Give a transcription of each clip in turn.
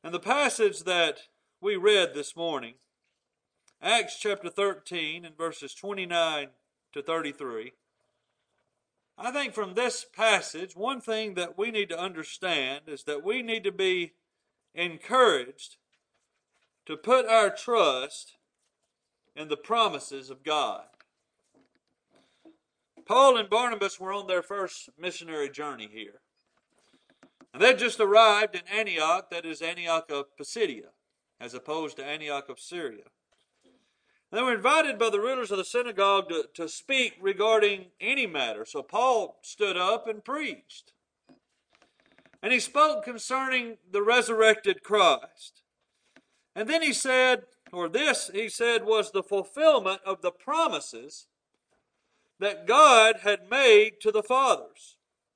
And the passage that we read this morning, Acts chapter 13 and verses 29 to 33, I think from this passage, one thing that we need to understand is that we need to be encouraged to put our trust in the promises of God. Paul and Barnabas were on their first missionary journey here. And they just arrived in Antioch, that is Antioch of Pisidia, as opposed to Antioch of Syria. They were invited by the rulers of the synagogue to speak regarding any matter. So Paul stood up and preached. And he spoke concerning the resurrected Christ. And then he said, was the fulfillment of the promises that God had made to the fathers.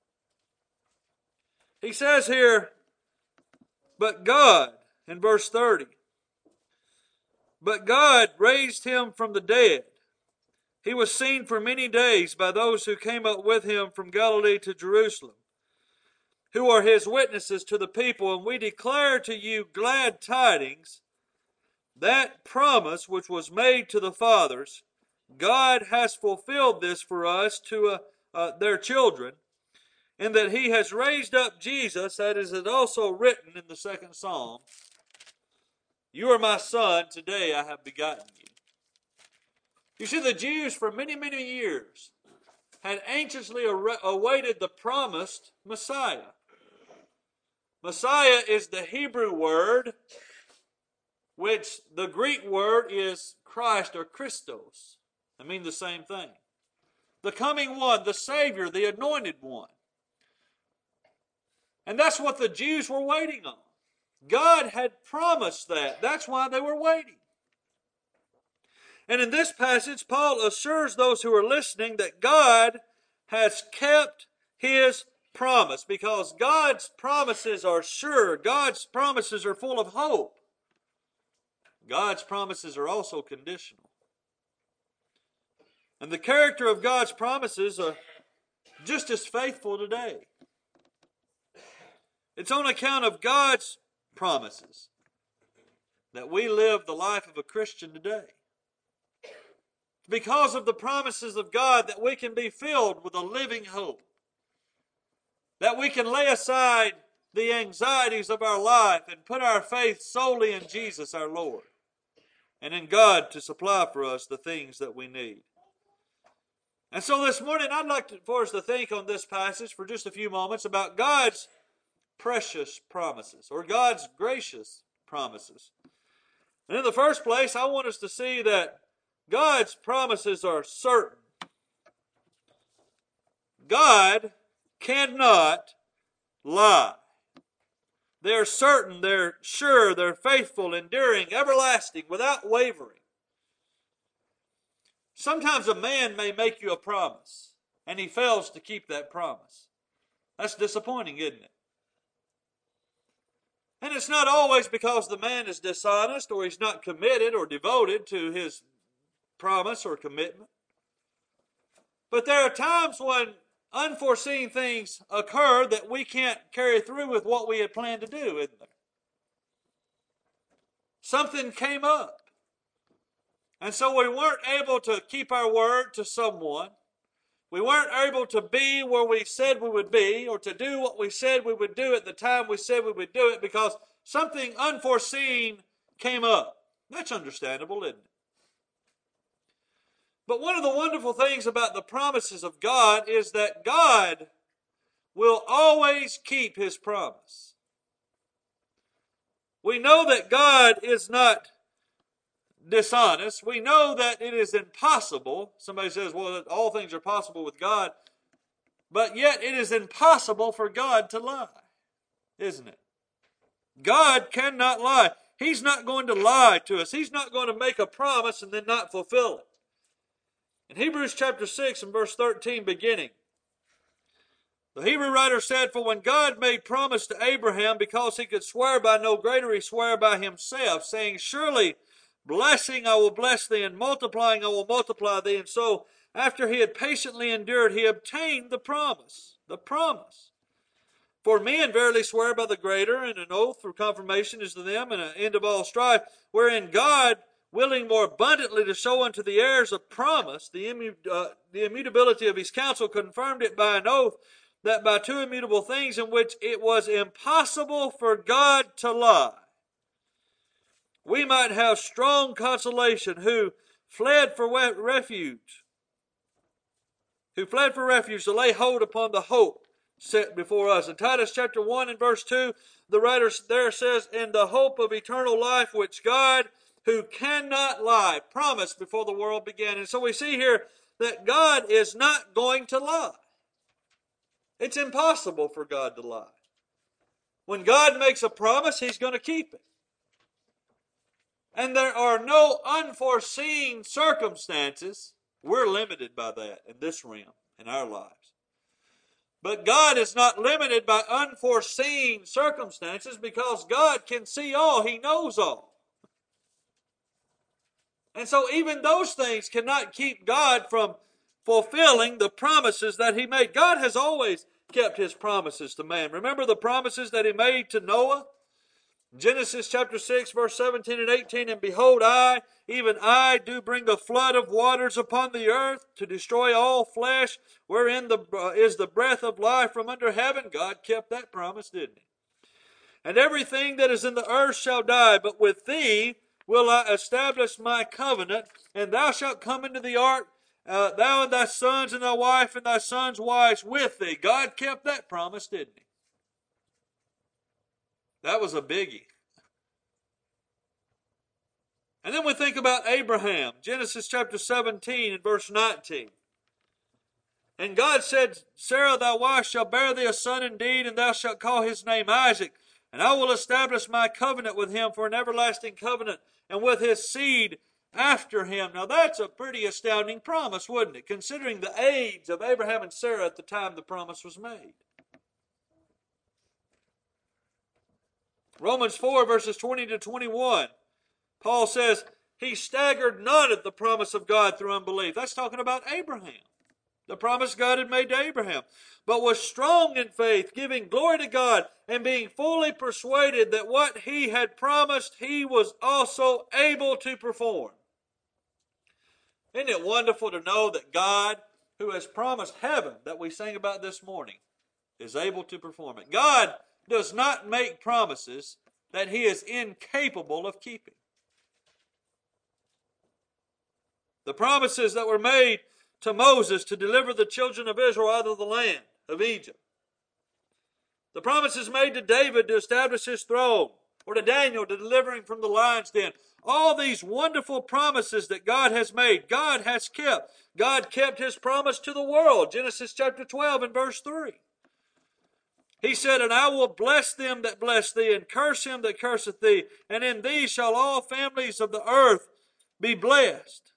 He says here, but God, in verse 30, but God raised him from the dead. He was seen for many days by those who came up with him from Galilee to Jerusalem, who are his witnesses to the people, and we declare to you glad tidings, that promise which was made to the fathers, God has fulfilled this for us to their children, in that he has raised up Jesus, that is also written in the second Psalm, you are my son, today I have begotten you. You see, the Jews for many, many years had anxiously awaited the promised Messiah. Messiah is the Hebrew word, which the Greek word is Christ or Christos. They mean the same thing. The coming one, the Savior, the anointed one. And that's what the Jews were waiting on. God had promised that. That's why they were waiting. And in this passage, Paul assures those who are listening that God has kept his promise, because God's promises are sure. God's promises are full of hope. God's promises are also conditional. And the character of God's promises are just as faithful today. It's on account of God's promises that we live the life of a Christian today. Because of the promises of God that we can be filled with a living hope. That we can lay aside the anxieties of our life and put our faith solely in Jesus our Lord. And in God to supply for us the things that we need. And so this morning I'd like for us to think on this passage for just a few moments about God's precious promises, or God's gracious promises. And in the first place, I want us to see that God's promises are certain. God cannot lie. They're certain, they're sure, they're faithful, enduring, everlasting, without wavering. Sometimes a man may make you a promise, and he fails to keep that promise. That's disappointing, isn't it? And it's not always because the man is dishonest or he's not committed or devoted to his promise or commitment. But there are times when unforeseen things occur that we can't carry through with what we had planned to do, isn't there? Something came up. And so we weren't able to keep our word to someone. We weren't able to be where we said we would be, or to do what we said we would do at the time we said we would do it, because something unforeseen came up. That's understandable, isn't it? But one of the wonderful things about the promises of God is that God will always keep his promise. We know that God is not dishonest. We know that it is impossible. Somebody says, well, all things are possible with God. But yet it is impossible for God to lie, isn't it? God cannot lie. He's not going to lie to us. He's not going to make a promise and then not fulfill it. In Hebrews chapter 6 and verse 13 beginning, the Hebrew writer said, for when God made promise to Abraham, because he could swear by no greater, he swore by himself, saying, surely blessing I will bless thee, and multiplying I will multiply thee. And so, after he had patiently endured, he obtained the promise. The promise. For men verily swear by the greater, and an oath for confirmation is to them, and an end of all strife, wherein God, willing more abundantly to show unto the heirs of promise the immutability of his counsel, confirmed it by an oath, that by two immutable things in which it was impossible for God to lie, we might have strong consolation, who fled for refuge to lay hold upon the hope set before us. In Titus chapter 1 and verse 2, the writer there says, in the hope of eternal life, which God, who cannot lie, promised before the world began. And so we see here that God is not going to lie. It's impossible for God to lie. When God makes a promise, he's going to keep it. And there are no unforeseen circumstances. We're limited by that in this realm, in our lives. But God is not limited by unforeseen circumstances, because God can see all. He knows all. And so even those things cannot keep God from fulfilling the promises that he made. God has always kept his promises to man. Remember the promises that he made to Noah? Genesis chapter 6, verse 17 and 18, and behold, I, even I, do bring a flood of waters upon the earth to destroy all flesh, wherein is the breath of life from under heaven. God kept that promise, didn't he? And everything that is in the earth shall die, but with thee will I establish my covenant, and thou shalt come into the ark, thou and thy sons and thy wife and thy sons' wives with thee. God kept that promise, didn't he? That was a biggie. And then we think about Abraham, Genesis chapter 17 and verse 19. And God said, Sarah thy wife shall bear thee a son indeed, and thou shalt call his name Isaac. And I will establish my covenant with him for an everlasting covenant, and with his seed after him. Now that's a pretty astounding promise, wouldn't it? Considering the age of Abraham and Sarah at the time the promise was made. Romans 4 verses 20 to 21. Paul says, he staggered not at the promise of God through unbelief. That's talking about Abraham. The promise God had made to Abraham. But was strong in faith, giving glory to God, and being fully persuaded that what he had promised, he was also able to perform. Isn't it wonderful to know that God, who has promised heaven that we sang about this morning, is able to perform it? God does not make promises that he is incapable of keeping. The promises that were made to Moses to deliver the children of Israel out of the land of Egypt. The promises made to David to establish his throne, or to Daniel to deliver him from the lion's den. All these wonderful promises that God has made, God has kept. God kept his promise to the world. Genesis chapter 12 and verse 3. He said, and I will bless them that bless thee, and curse him that curseth thee, and in thee shall all families of the earth be blessed.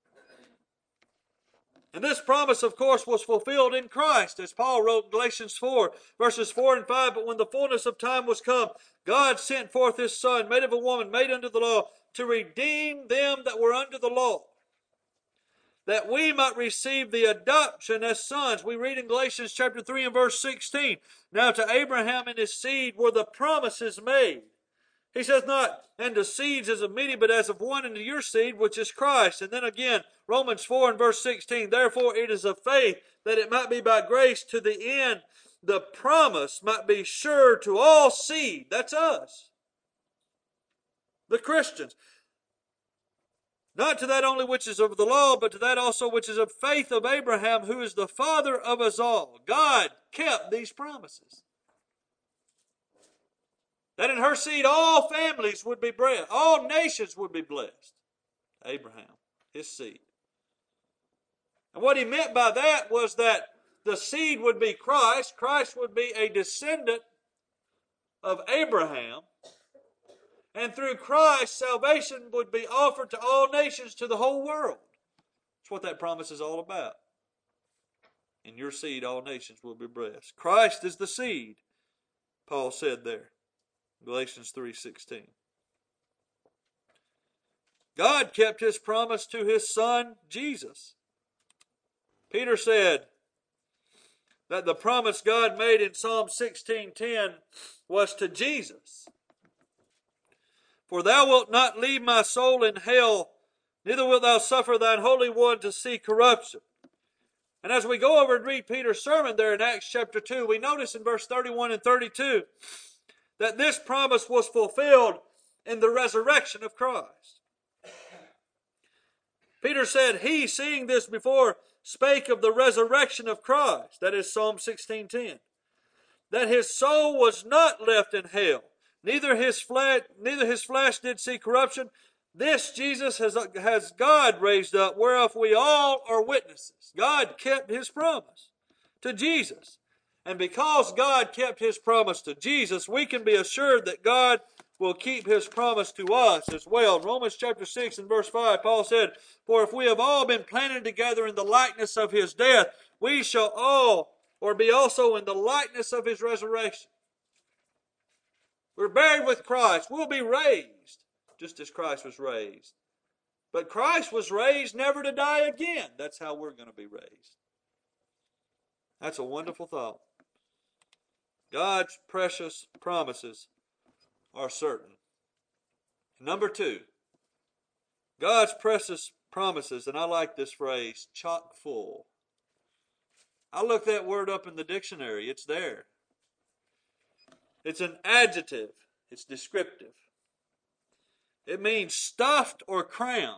And this promise, of course, was fulfilled in Christ, as Paul wrote in Galatians 4, verses 4 and 5. But when the fullness of time was come, God sent forth his Son, made of a woman, made under the law, to redeem them that were under the law, that we might receive the adoption as sons. We read in Galatians chapter 3 and verse 16, now to Abraham and his seed were the promises made. He says not, and to seeds as of many, but as of one, and to your seed, which is Christ. And then again, Romans 4 and verse 16, therefore it is of faith, that it might be by grace, to the end the promise might be sure to all seed. That's us, the Christians. Not to that only which is of the law, but to that also which is of faith of Abraham, who is the father of us all. God kept these promises. That in her seed all families would be blessed. All nations would be blessed. Abraham, his seed. And what he meant by that was that the seed would be Christ. Christ would be a descendant of Abraham. And through Christ, salvation would be offered to all nations, to the whole world. That's what that promise is all about. In your seed, all nations will be blessed. Christ is the seed, Paul said there. Galatians 3:16. God kept his promise to his Son, Jesus. Peter said that the promise God made in Psalm 16:10 was to Jesus. For thou wilt not leave my soul in hell, neither wilt thou suffer thine Holy One to see corruption. And as we go over and read Peter's sermon there in Acts chapter 2, we notice in verse 31 and 32 that this promise was fulfilled in the resurrection of Christ. Peter said, he, seeing this before, spake of the resurrection of Christ, that is Psalm 16:10, that his soul was not left in hell, neither his flesh did see corruption. This Jesus has God raised up, whereof we all are witnesses. God kept his promise to Jesus. And because God kept his promise to Jesus, we can be assured that God will keep his promise to us as well. In Romans chapter 6 and verse 5, Paul said, for if we have all been planted together in the likeness of his death, we shall all, or be also in the likeness of his resurrection. We're buried with Christ. We'll be raised, just as Christ was raised. But Christ was raised never to die again. That's how we're going to be raised. That's a wonderful thought. God's precious promises are certain. Number 2, God's precious promises, and I like this phrase, chock full. I looked that word up in the dictionary. It's there. It's an adjective. It's descriptive. It means stuffed or crammed.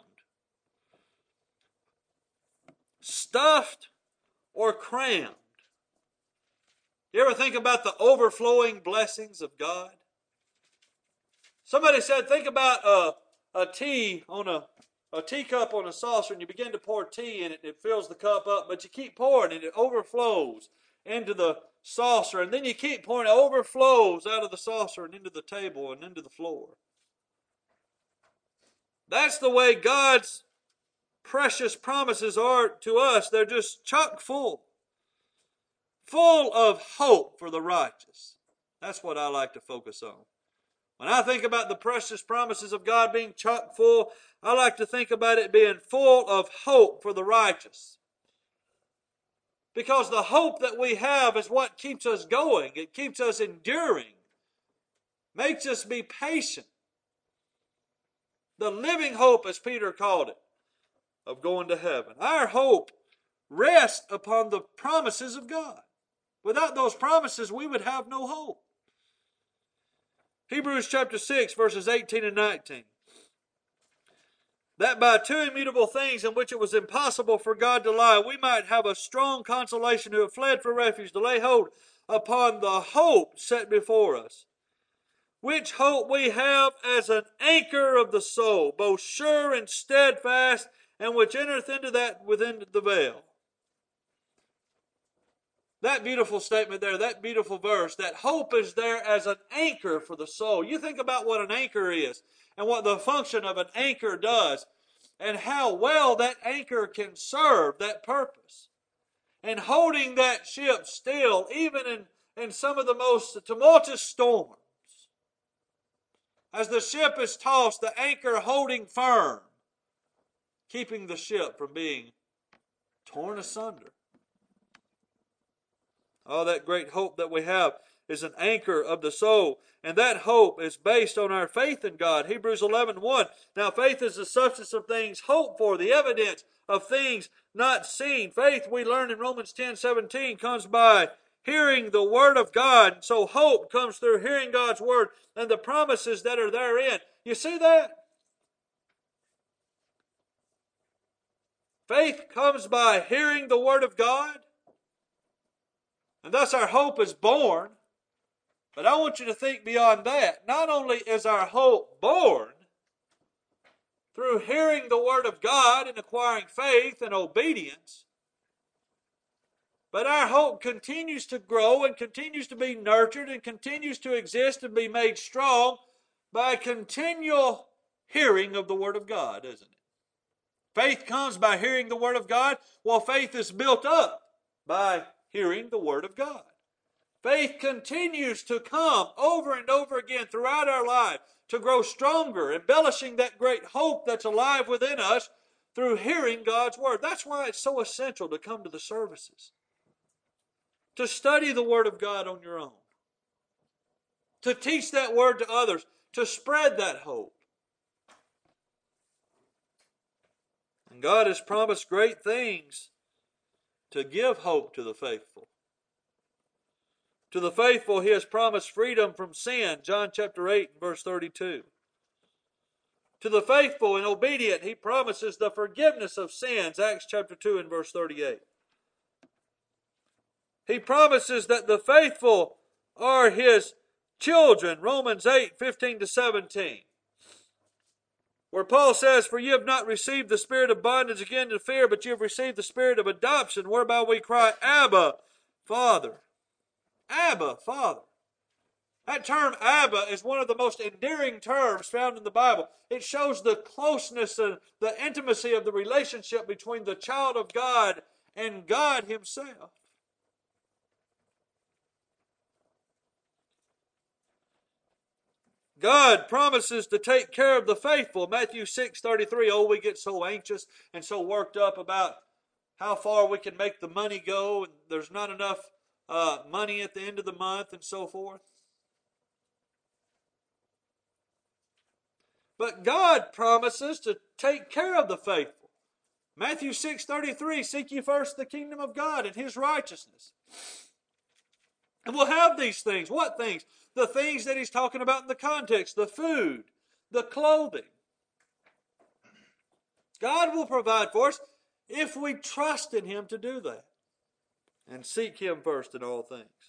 Stuffed or crammed. You ever think about the overflowing blessings of God? Somebody said, think about a teacup on a saucer, and you begin to pour tea in it, and it fills the cup up, but you keep pouring, and it overflows into the saucer, and then you keep pouring, it overflows out of the saucer and into the table and into the floor. That's the way God's precious promises are to us. They're just chock full. Full of hope for the righteous. That's what I like to focus on. When I think about the precious promises of God being chock full, I like to think about it being full of hope for the righteous. Because the hope that we have is what keeps us going. It keeps us enduring. Makes us be patient. The living hope, as Peter called it, of going to heaven. Our hope rests upon the promises of God. Without those promises, we would have no hope. Hebrews chapter 6, verses 18 and 19. That by two immutable things in which it was impossible for God to lie, we might have a strong consolation who have fled for refuge to lay hold upon the hope set before us. Which hope we have as an anchor of the soul, both sure and steadfast, and which entereth into that within the veil. That beautiful statement there, that beautiful verse, that hope is there as an anchor for the soul. You think about what an anchor is and what the function of an anchor does and how well that anchor can serve that purpose. And holding that ship still, even in some of the most tumultuous storms. As the ship is tossed, the anchor holding firm, keeping the ship from being torn asunder. Oh, that great hope that we have is an anchor of the soul. And that hope is based on our faith in God. Hebrews 11:1. Now faith is the substance of things hoped for, the evidence of things not seen. Faith, we learn in Romans 10:17, comes by hearing the word of God. So hope comes through hearing God's word and the promises that are therein. You see that? Faith comes by hearing the word of God. And thus our hope is born. But I want you to think beyond that. Not only is our hope born through hearing the word of God and acquiring faith and obedience, but our hope continues to grow and continues to be nurtured and continues to exist and be made strong by continual hearing of the word of God, isn't it? Faith comes by hearing the word of God, while faith is built up by hearing the word of God. Faith continues to come over and over again throughout our life to grow stronger, embellishing that great hope that's alive within us through hearing God's word. That's why it's so essential to come to the services. to study the Word of God on your own, to teach that Word to others, to spread that hope. And God has promised great things to give hope to the faithful. To the faithful, He has promised freedom from sin, John chapter 8, verse 32. To the faithful and obedient, He promises the forgiveness of sins, Acts chapter 2 and verse 38. He promises that the faithful are His children, Romans 8, 15 to 17. Where Paul says, "For you have not received the spirit of bondage again to fear, but you have received the spirit of adoption, whereby we cry, Abba, Father." Abba, Father. That term Abba is one of the most endearing terms found in the Bible. It shows the closeness and the intimacy of the relationship between the child of God and God Himself. God promises to take care of the faithful. Matthew 6:33. Oh, we get so anxious and so worked up about how far we can make the money go, and there's not enough money at the end of the month and so forth. But God promises to take care of the faithful. Matthew 6:33, "Seek ye first the kingdom of God and His righteousness." And we'll have these things. What things? The things that He's talking about in the context. The food, the clothing. God will provide for us if we trust in Him to do that. And seek Him first in all things.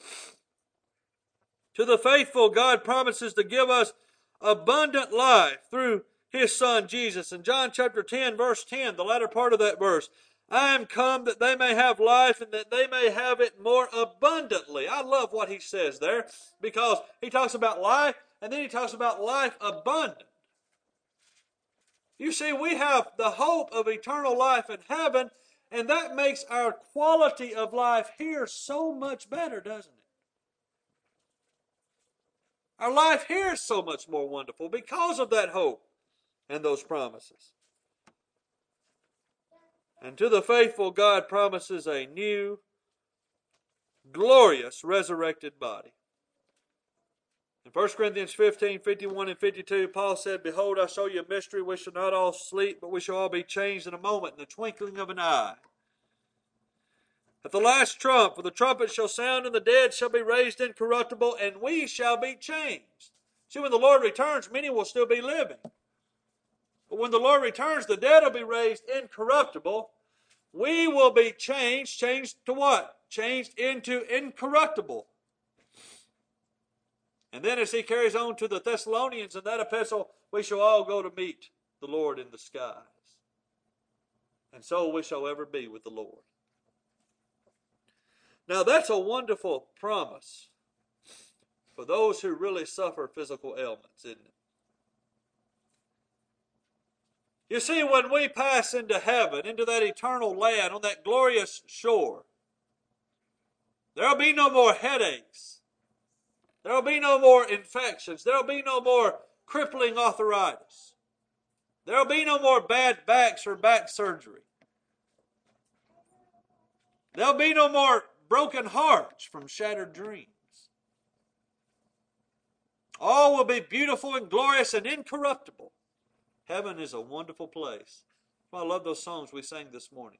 To the faithful, God promises to give us abundant life through His Son Jesus. In John chapter 10, verse 10, the latter part of that verse, "I am come that they may have life and that they may have it more abundantly." I love what He says there, because He talks about life and then He talks about life abundant. You see, we have the hope of eternal life in heaven, and that makes our quality of life here so much better, doesn't it? Our life here is so much more wonderful because of that hope and those promises. And to the faithful, God promises a new, glorious, resurrected body. In 1 Corinthians 15, 51 and 52, Paul said, "Behold, I show you a mystery. We shall not all sleep, but we shall all be changed in a moment, in the twinkling of an eye. At the last trump, for the trumpet shall sound, and the dead shall be raised incorruptible, and we shall be changed." See, when the Lord returns, many will still be living. But when the Lord returns, the dead will be raised incorruptible. We will be changed. Changed to what? Changed into incorruptible. And then as he carries on to the Thessalonians in that epistle, we shall all go to meet the Lord in the skies. And so we shall ever be with the Lord. Now that's a wonderful promise for those who really suffer physical ailments, isn't it? You see, when we pass into heaven, into that eternal land, on that glorious shore, there will be no more headaches. There will be no more infections. There will be no more crippling arthritis. There will be no more bad backs or back surgery. There will be no more broken hearts from shattered dreams. All will be beautiful and glorious and incorruptible. Heaven is a wonderful place. Well, I love those songs we sang this morning.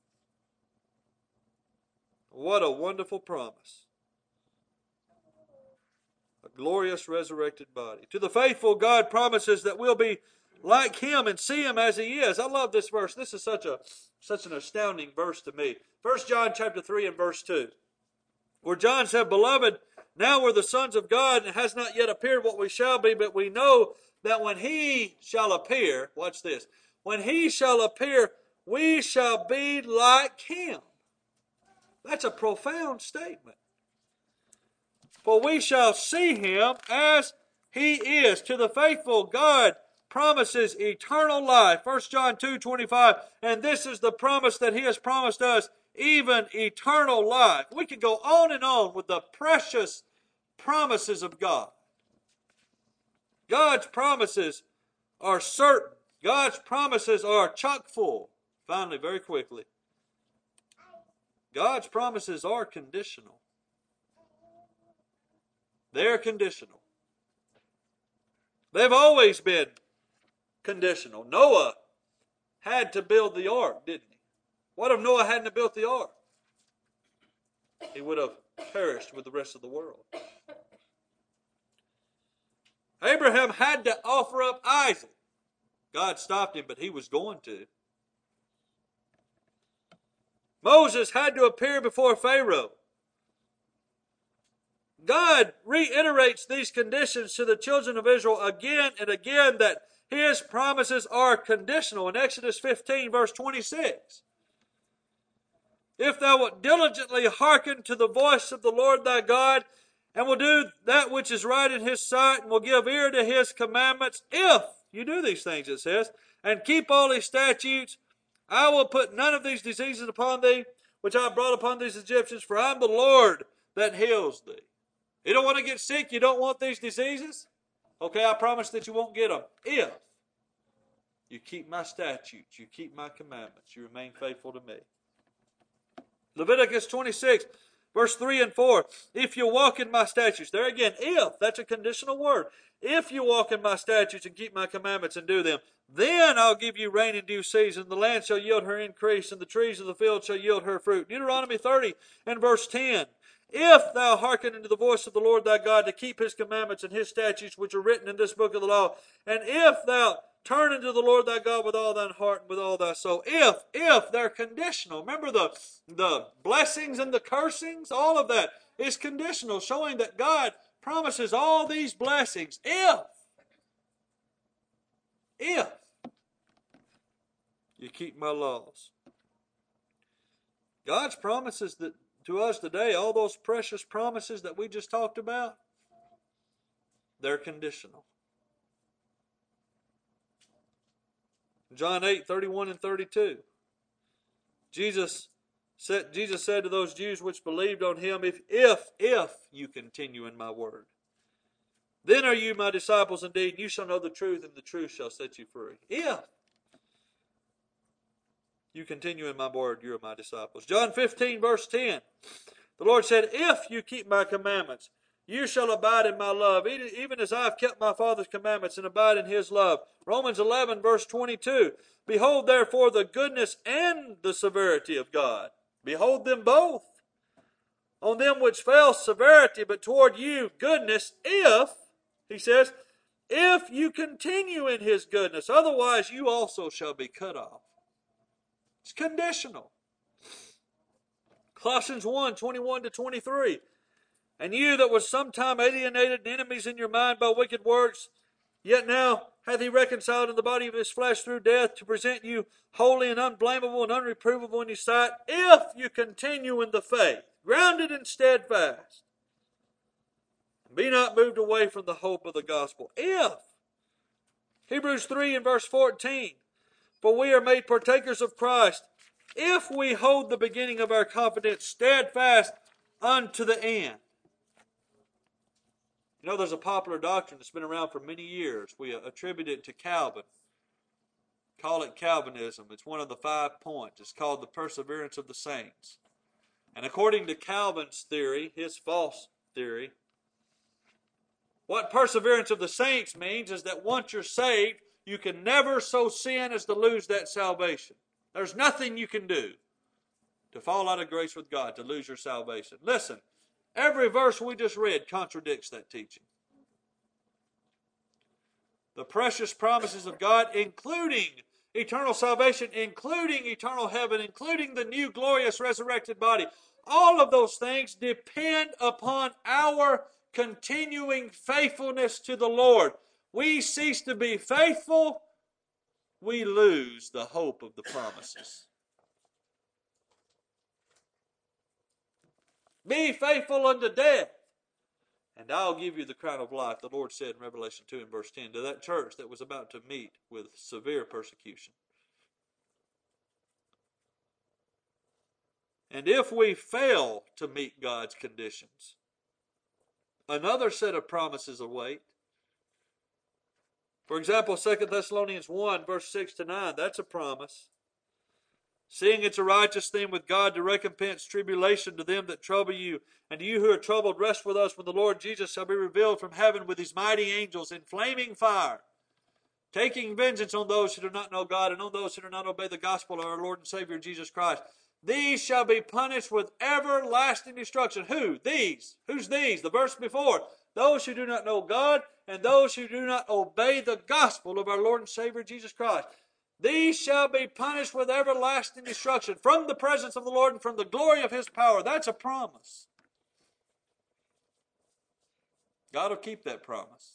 What a wonderful promise. A glorious resurrected body. To the faithful, God promises that we'll be like Him and see Him as He is. I love this verse. This is such an astounding verse to me. 1 John chapter 3 and verse 2. Where John said, "Beloved, now we're the sons of God, and it has not yet appeared what we shall be, but we know that when He shall appear," watch this, "when He shall appear, we shall be like Him." That's a profound statement. "For we shall see Him as He is." To the faithful, God promises eternal life. 1 John 2:25, "And this is the promise that He has promised us, even eternal life." We could go on and on with the precious promises of God. God's promises are certain. God's promises are chock full. Finally, very quickly, God's promises are conditional. They're conditional. They've always been conditional. Noah had to build the ark, didn't he? What if Noah hadn't built the ark? He would have perished with the rest of the world. Abraham had to offer up Isaac. God stopped him, but he was going to. Moses had to appear before Pharaoh. God reiterates these conditions to the children of Israel again and again, that His promises are conditional. In Exodus 15, verse 26, if thou wilt diligently hearken to the voice of the Lord thy God, and will do that which is right in His sight, and will give ear to His commandments, if you do these things, it says, and keep all His statutes, I will put none of these diseases upon thee, which I brought upon these Egyptians, for I am the Lord that heals thee. You don't want to get sick? You don't want these diseases? Okay, I promise that you won't get them. If you keep my statutes, you keep my commandments, you remain faithful to me. Leviticus 26, verse 3 and 4. If you walk in my statutes. There again, if. That's a conditional word. If you walk in my statutes and keep my commandments and do them, then I'll give you rain in due season. The land shall yield her increase, and the trees of the field shall yield her fruit. Deuteronomy 30 and verse 10. If thou hearken unto the voice of the Lord thy God to keep His commandments and His statutes which are written in this book of the law, and if thou turn unto the Lord thy God with all thine heart and with all thy soul. If, they're conditional. Remember the blessings and the cursings? All of that is conditional, showing that God promises all these blessings. If you keep my laws. God's promises that to us today, all those precious promises that we just talked about, they're conditional. John 8, 31 and 32. Jesus said to those Jews which believed on Him, if you continue in my word, then are you my disciples indeed, and you shall know the truth, and the truth shall set you free. If you continue in my word, you are my disciples. John 15, verse 10. The Lord said, if you keep my commandments, you shall abide in my love, even as I have kept my Father's commandments and abide in His love. Romans 11, verse 22. Behold, therefore, the goodness and the severity of God. Behold them both. On them which fell severity, but toward you goodness, if, He says, if you continue in His goodness. Otherwise, you also shall be cut off. It's conditional. Colossians 1, 21 to 23. And you that was sometime alienated and enemies in your mind by wicked works, yet now hath He reconciled in the body of His flesh through death, to present you holy and unblameable and unreprovable in His sight, if you continue in the faith, grounded and steadfast. Be not moved away from the hope of the gospel. If. Hebrews 3 and verse 14. For we are made partakers of Christ, if we hold the beginning of our confidence steadfast unto the end. You know, there's a popular doctrine that's been around for many years. We attribute it to Calvin. Call it Calvinism. It's one of the 5 points. It's called the perseverance of the saints. And according to Calvin's theory, his false theory, what perseverance of the saints means is that once you're saved, you can never so sin as to lose that salvation. There's nothing you can do to fall out of grace with God, to lose your salvation. Listen, every verse we just read contradicts that teaching. The precious promises of God, including eternal salvation, including eternal heaven, including the new glorious resurrected body, all of those things depend upon our continuing faithfulness to the Lord. We cease to be faithful, we lose the hope of the promises. Be faithful unto death, and I'll give you the crown of life, the Lord said in Revelation 2 and verse 10 to that church that was about to meet with severe persecution. And if we fail to meet God's conditions, another set of promises await. For example, 2 Thessalonians 1, verse 6 to 9, that's a promise. Seeing it's a righteous thing with God to recompense tribulation to them that trouble you, and to you who are troubled, rest with us when the Lord Jesus shall be revealed from heaven with his mighty angels in flaming fire, taking vengeance on those who do not know God and on those who do not obey the gospel of our Lord and Savior Jesus Christ. These shall be punished with everlasting destruction. Who? These. Who's these? The verse before. Those who do not know God and those who do not obey the gospel of our Lord and Savior Jesus Christ. These shall be punished with everlasting destruction from the presence of the Lord and from the glory of his power. That's a promise. God will keep that promise.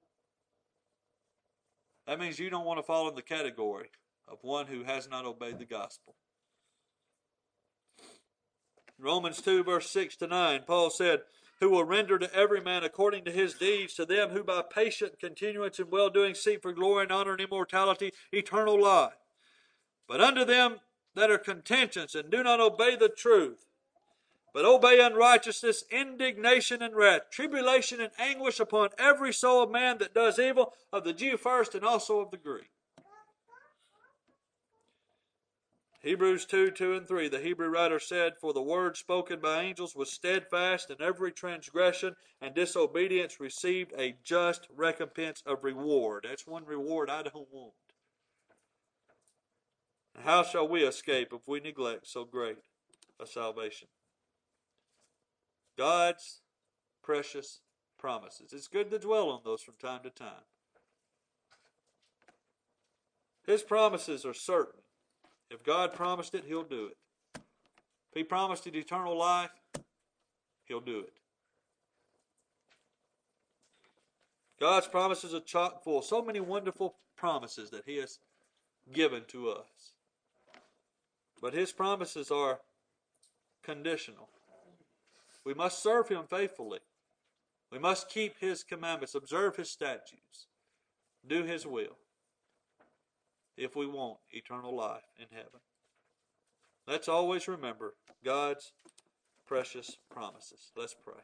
That means you don't want to fall in the category of one who has not obeyed the gospel. Romans 2, verse 6 to 9, Paul said, who will render to every man according to his deeds, to them who by patient continuance in well-doing seek for glory and honor and immortality, eternal life. But unto them that are contentious and do not obey the truth, but obey unrighteousness, indignation and wrath, tribulation and anguish upon every soul of man that does evil, of the Jew first and also of the Greek. Hebrews 2, 2 and 3, the Hebrew writer said, for the word spoken by angels was steadfast, and every transgression and disobedience received a just recompense of reward. That's one reward I don't want. And how shall we escape if we neglect so great a salvation? God's precious promises. It's good to dwell on those from time to time. His promises are certain. If God promised it, he'll do it. If he promised it eternal life, he'll do it. God's promises are chock full. So many wonderful promises that he has given to us. But his promises are conditional. We must serve him faithfully. We must keep his commandments, observe his statutes, do his will, if we want eternal life in heaven. Let's always remember God's precious promises. Let's pray.